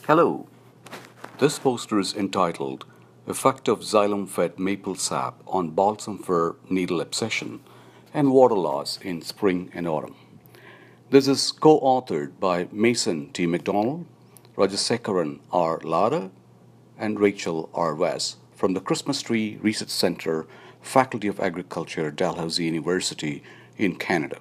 Hello, this poster is entitled Effect of Xylem-Fed Maple Sap on Balsam Fir Needle Abscission and Water Loss in Spring and Autumn. This is co-authored by Mason T. McDonald, Rajasekaran R. Lara, and Rachel R. West from the Christmas Tree Research Center, Faculty of Agriculture, Dalhousie University in Canada.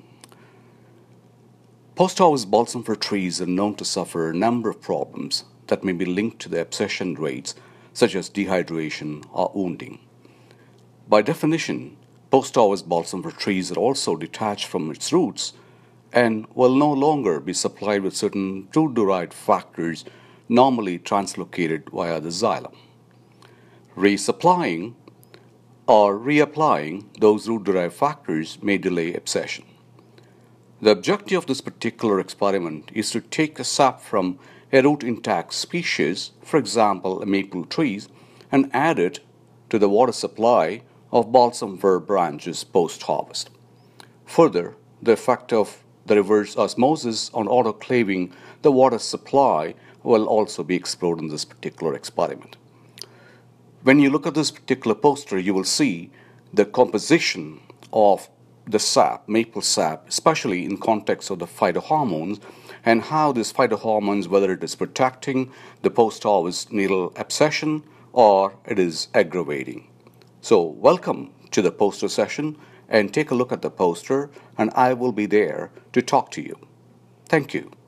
Post-harvest balsam fir trees are known to suffer a number of problems that may be linked to the abscission rates, such as dehydration or wounding. By definition, post-harvest balsam fir trees are also detached from its roots and will no longer be supplied with certain root-derived factors normally translocated via the xylem. Resupplying or reapplying those root-derived factors may delay abscission. The objective of this particular experiment is to take a sap from a root intact species, for example, a maple tree, and add it to the water supply of balsam fir branches post-harvest. Further, the effect of the reverse osmosis on autoclaving the water supply will also be explored in this particular experiment. When you look at this particular poster, you will see the composition of the sap, maple sap, especially in context of the phytohormones, and how these phytohormones, whether it is protecting the post-harvest needle abscission or it is aggravating. So welcome to the poster session, and take a look at the poster, and I will be there to talk to you. Thank you.